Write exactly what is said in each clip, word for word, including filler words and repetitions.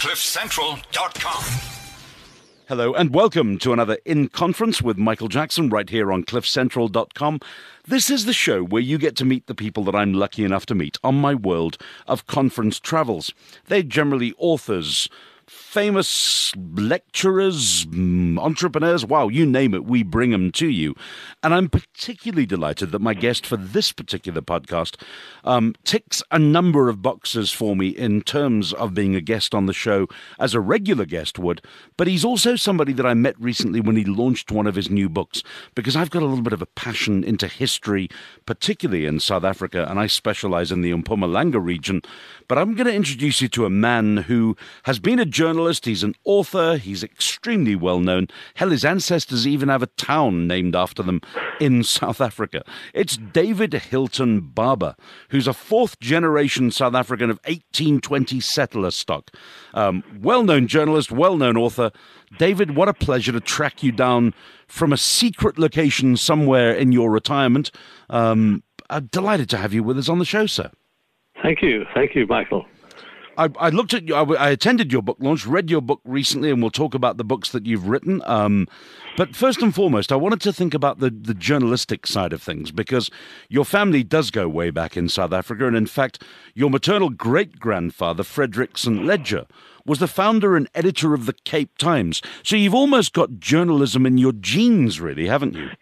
cliff central dot com. Hello and welcome to another In Conference with Michael Jackson right here on cliff central dot com. This is the show where you get to meet the people that I'm lucky enough to meet on my world of conference travels. They're generally authors, famous lecturers, entrepreneurs, wow, you name it, we bring them to you. And I'm particularly delighted that my guest for this particular podcast um, ticks a number of boxes for me in terms of being a guest on the show as a regular guest would. But he's also somebody that I met recently when he launched one of his new books, because I've got a little bit of a passion into history, particularly in South Africa, and I specialize in the Mpumalanga region. But I'm going to introduce you to a man who has been a journalist, he's an author, he's extremely well known. Hell, his ancestors even have a town named after them in South Africa. It's David Hilton Barber, who's a fourth generation South African of eighteen twenty settler stock. Um, well-known journalist, well-known author. David, what a pleasure to track you down from a secret location somewhere in your retirement. Um, I'm delighted to have you with us on the show, sir. Thank you. Thank you, Michael. I, I looked at you, I, I attended your book launch, read your book recently, and we'll talk about the books that you've written. Um, but first and foremost, I wanted to think about the, the journalistic side of things, because your family does go way back in South Africa. And in fact, your maternal great-grandfather, Frederick Saint Leger, was the founder and editor of the Cape Times. So you've almost got journalism in your genes, really, haven't you?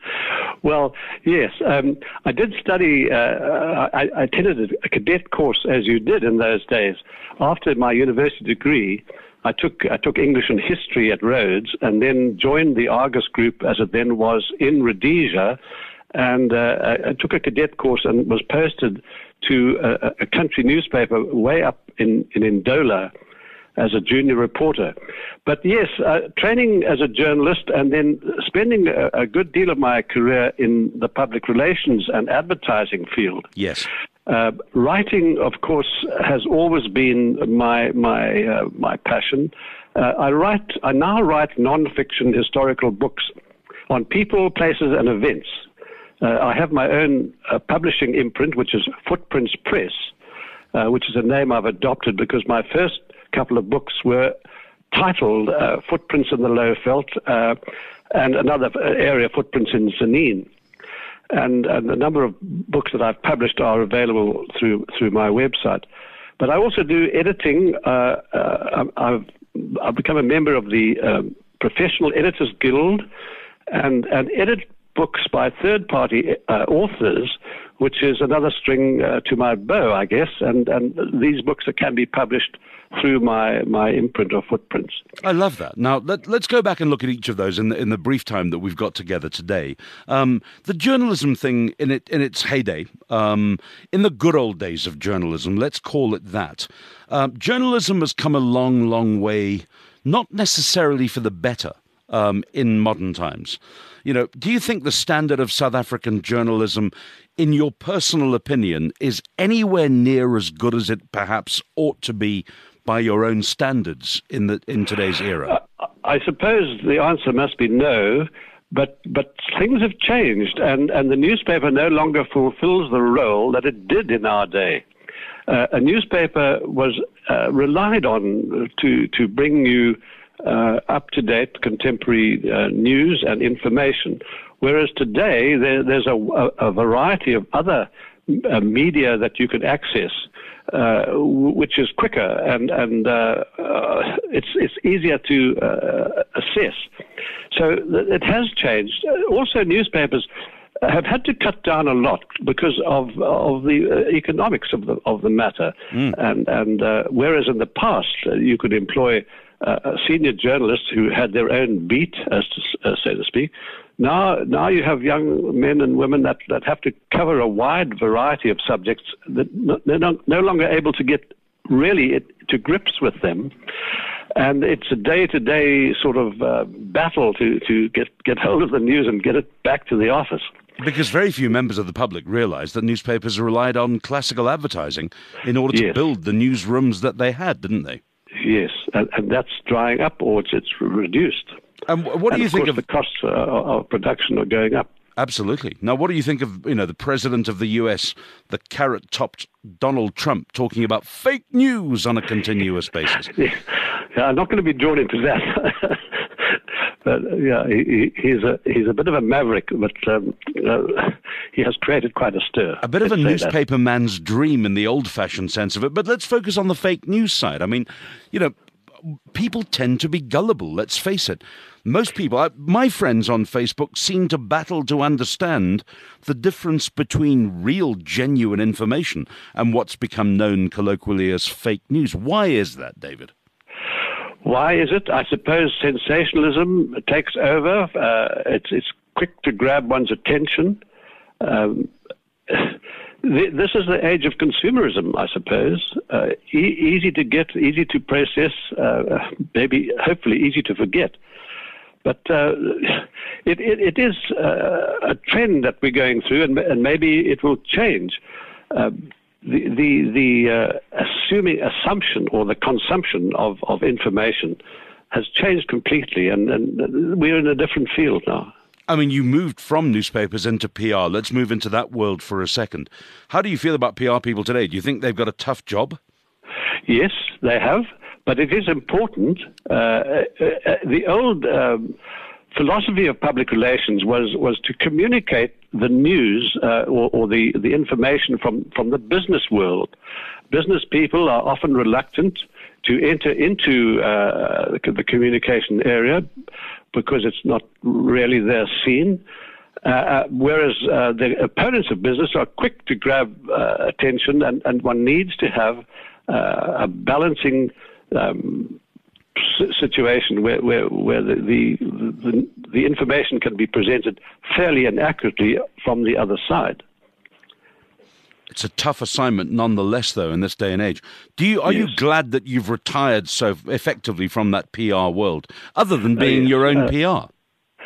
Well, yes. Um, I did study, uh, I, I attended a cadet course, as you did in those days. After my university degree, I took I took English and history at Rhodes, and then joined the Argus group, as it then was, in Rhodesia, and uh, I, I took a cadet course and was posted to a, a country newspaper way up in, in Ndola as a junior reporter. But yes, uh, training as a journalist and then spending a, a good deal of my career in the public relations and advertising field. Yes. Uh, writing, of course, has always been my my uh, my passion. Uh, I write. I now write non-fiction historical books on people, places, and events. Uh, I have my own uh, publishing imprint, which is Footprints Press, uh, which is a name I've adopted because my first couple of books were titled uh, Footprints in the Lowveld, uh, and another area, Footprints in Tzaneen. And, and a number of books that I've published are available through through my website. But I also do editing. Uh, uh, I've, I've become a member of the um, Professional Editors Guild and, and edit books by third-party uh, authors, which is another string uh, to my bow, I guess. And, and these books that can be published through my, my imprint or Footprints. I love that. Now, let, let's go back and look at each of those in the, in the brief time that we've got together today. Um, the journalism thing in it in its heyday, um, in the good old days of journalism, let's call it that, uh, journalism has come a long, long way, not necessarily for the better um, in modern times. You know, do you think the standard of South African journalism, in your personal opinion, is anywhere near as good as it perhaps ought to be by your own standards in the in today's era? Uh, I suppose the answer must be no, but but things have changed, and, and the newspaper no longer fulfills the role that it did in our day. Uh, a newspaper was uh, relied on to to bring you uh, up-to-date contemporary uh, news and information, whereas today there, there's a, a, a variety of other uh, media that you can access, Uh, which is quicker and and uh, uh, it's it's easier to uh, assess. So th- it has changed. Also, newspapers have had to cut down a lot because of of the uh, economics of the of the matter. Mm. And and uh, whereas in the past uh, you could employ uh, senior journalists who had their own beat, as to, uh, so to speak. Now, now you have young men and women that, that have to cover a wide variety of subjects that no, they're not, no longer able to get really it, to grips with them. And it's a day-to-day sort of uh, battle to, to get, get hold of the news and get it back to the office. Because very few members of the public realize that newspapers relied on classical advertising in order to yes. build the newsrooms that they had, didn't they? Yes, and, and that's drying up, or it's, it's reduced. And what do and you of think course of the costs uh, of production are going up? Absolutely. Now, what do you think of, you know, the president of the U S, the carrot-topped Donald Trump, talking about fake news on a continuous basis? Yeah, I'm not going to be drawn into that. But yeah, he, he's a he's a bit of a maverick, but um, uh, he has created quite a stir. A bit of a Let's say newspaper man's dream in the old-fashioned sense of it. But let's focus on the fake news side. I mean, you know, people tend to be gullible, let's face it. Most people, I, my friends on Facebook, seem to battle to understand the difference between real, genuine information and what's become known colloquially as fake news. Why is that, David? Why is it? I suppose sensationalism takes over. Uh, it's, it's quick to grab one's attention. Um, this is the age of consumerism, I suppose. Uh, e- easy to get, easy to process, uh, maybe, hopefully, easy to forget. But uh, it, it, it is uh, a trend that we're going through, and, and maybe it will change. Uh, the the, the uh, assuming assumption or the consumption of, of information has changed completely, and, and we're in a different field now. I mean, you moved from newspapers into P R. Let's move into that world for a second. How do you feel about P R people today? Do you think they've got a tough job? Yes, they have, but it is important. Uh, uh, uh, the old um, philosophy of public relations was, was to communicate the news uh, or, or the, the information from, from the business world. Business people are often reluctant to enter into uh, the, the communication area because it's not really their scene. Uh, uh, whereas uh, the opponents of business are quick to grab uh, attention, and, and one needs to have uh, a balancing um, situation where where, where the, the, the the information can be presented fairly and accurately from the other side. It's a tough assignment nonetheless, though, in this day and age. Do you are yes. you glad that you've retired so effectively from that P R world, other than being uh, yes. your own uh, P R?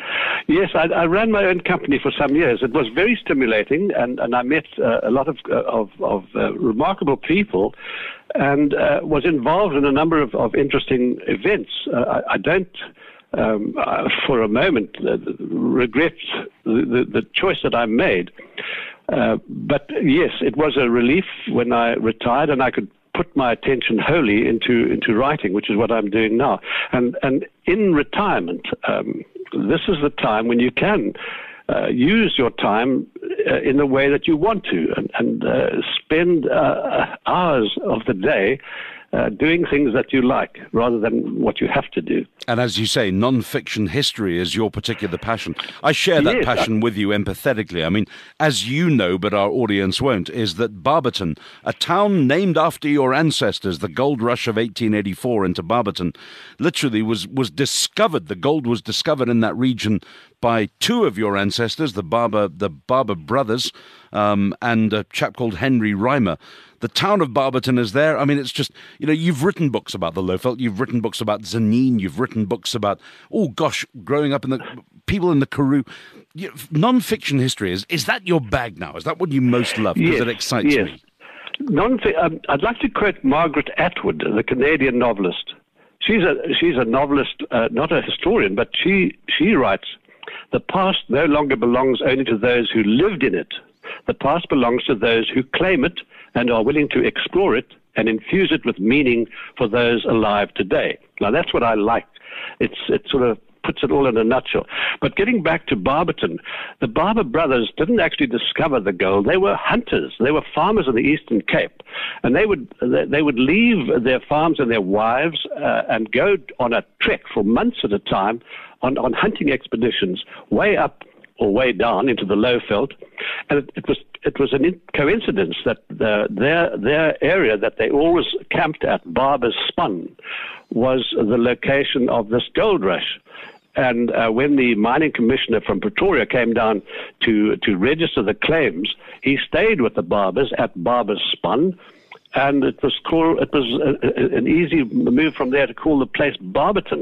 Yes, I, I ran my own company for some years. It was very stimulating, and, and I met uh, a lot of uh, of, of uh, remarkable people, and uh, was involved in a number of, of interesting events. Uh, I, I don't, um, uh, for a moment, uh, regret the, the, the choice that I made. Uh, but yes, it was a relief when I retired, and I could put my attention wholly into into writing, which is what I'm doing now. And and in retirement, um, this is the time when you can uh, use your time uh, in the way that you want to, and, and uh, spend uh, hours of the day uh, doing things that you like rather than what you have to do. And as you say, non-fiction history is your particular passion. I share that yes, passion I- with you empathetically. I mean, as you know, but our audience won't, is that Barberton, a town named after your ancestors, the gold rush of eighteen eighty-four into Barberton, literally was, was discovered. The gold was discovered in that region by two of your ancestors, the Barber, the Barber brothers, um, and a chap called Henry Reimer. The town of Barberton is there. I mean, it's just, you know, you've written books about the Lowveld, you've written books about Zanin, you've written books about, oh gosh, growing up in the, people in the Karoo. You, non-fiction history, is is that your bag now? Is that what you most love? Because yes, it excites yes. me. Non- um, I'd like to quote Margaret Atwood, the Canadian novelist. She's a she's a novelist, uh, not a historian, but she she writes, "The past no longer belongs only to those who lived in it. The past belongs to those who claim it and are willing to explore it and infuse it with meaning for those alive today." Now, that's what I like. It's it sort of puts it all in a nutshell. But getting back to Barberton, the Barber brothers didn't actually discover the gold. They were hunters. They were farmers in the Eastern Cape, and they would they would leave their farms and their wives uh, and go on a trek for months at a time on, on hunting expeditions way up or way down into the Lowveld, and it, it was it was a in- coincidence that the, their their area that they always camped at, Barber's Spun, was the location of this gold rush. And uh, when the mining commissioner from Pretoria came down to to register the claims, he stayed with the Barbers at Barber's Spun, and it was called it was a, a, an easy move from there to call the place Barberton.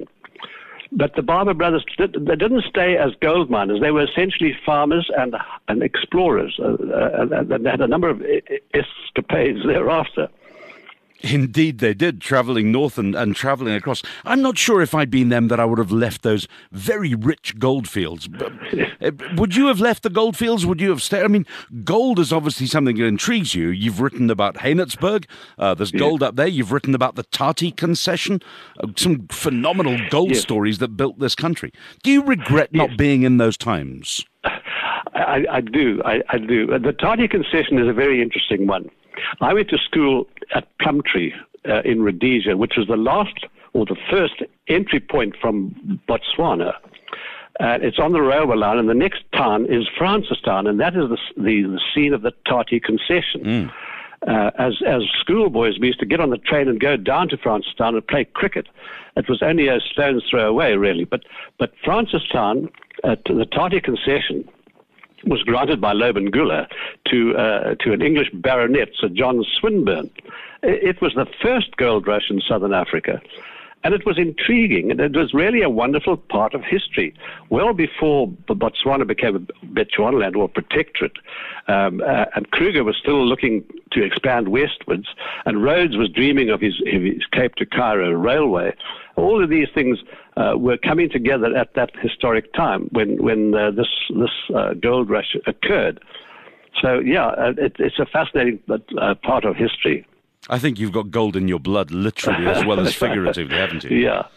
But the Barber brothers, did, they didn't stay as gold miners. They were essentially farmers and and explorers, uh, uh, and they had a number of escapades thereafter. Indeed, they did, travelling north and, and travelling across. I'm not sure if I'd been them that I would have left those very rich goldfields. But, uh, would you have left the goldfields? Would you have stayed? I mean, gold is obviously something that intrigues you. You've written about Haenertsburg. Uh, there's Yeah. gold up there. You've written about the Tati concession. Uh, some phenomenal gold Yes. stories that built this country. Do you regret not Yes. being in those times? I, I do. I, I do. The Tati concession is a very interesting one. I went to school at Plumtree uh, in Rhodesia, which was the last or the first entry point from Botswana. Uh, it's on the railway line, and the next town is Francistown, and that is the, the, the scene of the Tati concession. Mm. Uh, as as schoolboys, we used to get on the train and go down to Francistown and play cricket. It was only a stone's throw away, really. But but Francistown, uh, to the Tati concession, was granted by Lobengula to uh, to an English baronet, Sir John Swinburne. It was the first gold rush in southern Africa, and it was intriguing, and it was really a wonderful part of history. Well before Botswana became a Bechuanaland or protectorate, um, uh, and Kruger was still looking to expand westwards, and Rhodes was dreaming of his, his Cape to Cairo railway. All of these things uh, were coming together at that historic time when when uh, this this uh, gold rush occurred. So yeah, uh, it, it's a fascinating uh, part of history. I think you've got gold in your blood, literally as well as figuratively, haven't you? Yeah.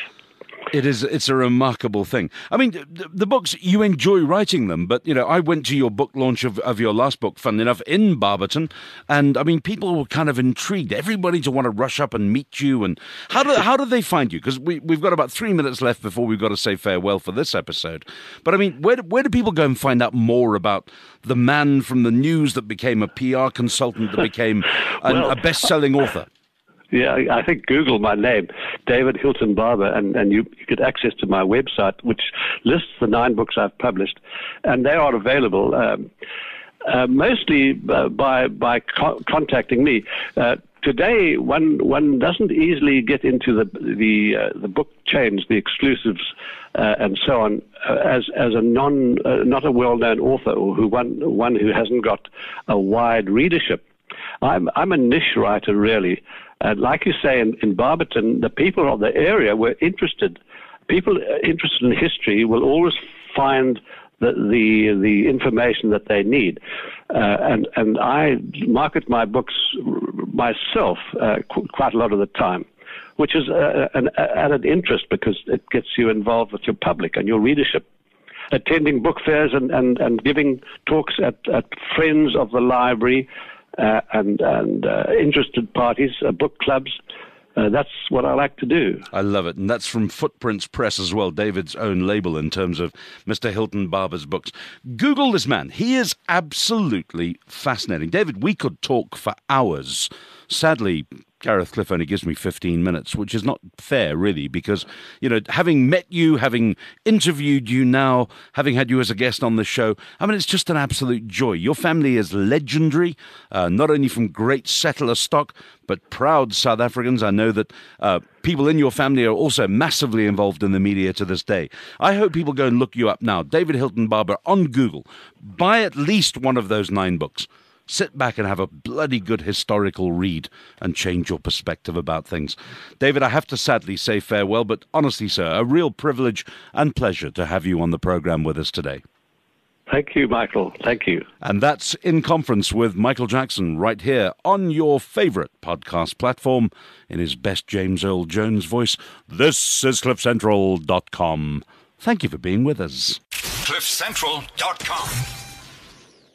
It is. It's a remarkable thing. I mean, the, the books, you enjoy writing them, but, you know, I went to your book launch of, of your last book, funnily enough, in Barberton, and, I mean, people were kind of intrigued. Everybody to want to rush up and meet you, and how do how do they find you? Because we, we've got about three minutes left before we've got to say farewell for this episode. But, I mean, where, where do people go and find out more about the man from the news that became a P R consultant, that became an, well, a best-selling author? Yeah, I think Google my name, David Hilton Barber, and, and you, you get access to my website, which lists the nine books I've published, and they are available um, uh, mostly uh, by by co- contacting me. Uh, today, one one doesn't easily get into the the uh, the book chains, the exclusives, uh, and so on, uh, as as a non uh, not a well-known author, or who one one who hasn't got a wide readership. I'm I'm a niche writer, really. And like you say, in, in Barberton, the people of the area were interested. People interested in history will always find the the, the information that they need. Uh, and, and I market my books myself uh, qu- quite a lot of the time, which is uh, an added interest because it gets you involved with your public and your readership. Attending book fairs and, and, and giving talks at, at Friends of the Library, Uh, and and uh, interested parties, uh, book clubs. Uh, that's what I like to do. I love it. And that's from Footprints Press as well, David's own label in terms of Mister Hilton Barber's books. Google this man. He is absolutely fascinating. David, we could talk for hours. Sadly, Gareth Cliff only gives me fifteen minutes, which is not fair, really, because, you know, having met you, having interviewed you now, having had you as a guest on the show, I mean, it's just an absolute joy. Your family is legendary, uh, not only from great settler stock, but proud South Africans. I know that uh, people in your family are also massively involved in the media to this day. I hope people go and look you up now. David Hilton Barber on Google. Buy at least one of those nine books. Sit back and have a bloody good historical read and change your perspective about things. David, I have to sadly say farewell, but honestly, sir, a real privilege and pleasure to have you on the program with us today. Thank you, Michael. Thank you. And that's In Conference with Michael Jackson right here on your favorite podcast platform in his best James Earl Jones voice. This is cliff central dot com. Thank you for being with us. cliff central dot com